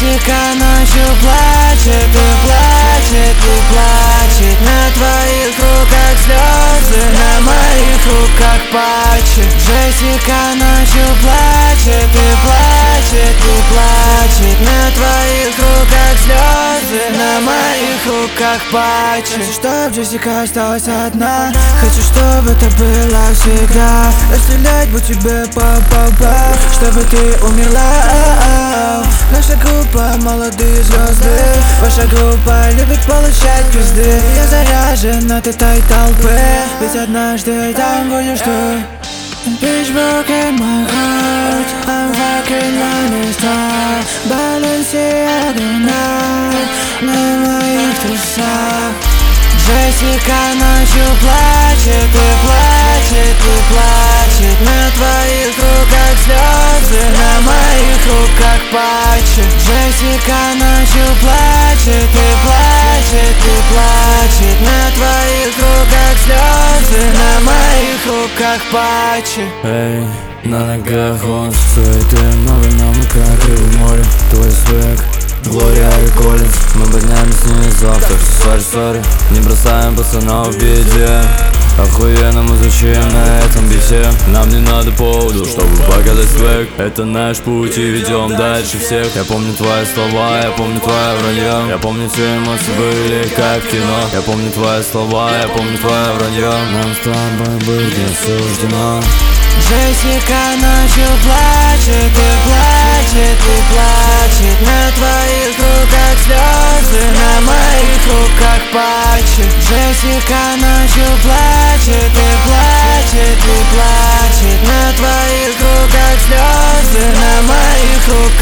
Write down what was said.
Джессика ночью плачет и плачет и плачет. На твоих руках слезы, на моих руках патчи. Джессика ночью плачет и плачет и плачет. На твоих руках слезы, на моих руках патчи. Хочу, чтоб Джессика осталась одна. Хочу, чтобы это было всегда. Расстрелять бы тебе па-па-па, чтобы ты умерла. Наша группа молодые звезды, ваша группа любит получать пизды. Я заряжен от этой толпы, ведь однажды там будешь ты. Bitch broken my heart, I'm fucking on a star. Balenciaga на моих трусах. Джессика ночью плачет и плачет и плачет. На твоих руках слезы, на моих руках патчи. Джессика ночью плачет и плачет и плачет. На твоих руках слезы, на моих руках патчи. Эй, на ногах он суеты, много нам как и в море. Твой свек, Глория и Коллинз, мы поднялись не завтра. Сори, не бросаем пацанов в беде. Охуенно мы звучим на этом бите. Нам не надо поводу, чтобы показать свек. Это наш путь и ведем дальше всех. Я помню твои слова, я помню твое вранье. Я помню все эмоции были как в кино. Я помню твои слова, я помню твое вранье. Нам с тобой быть не суждено. Джессика ночью плачет и плачет и плачет. На твоих руках слезы, на моих руках патчи. Джессика ночью плачет и плачет и плачет. На твоих руках слезы, на моих руках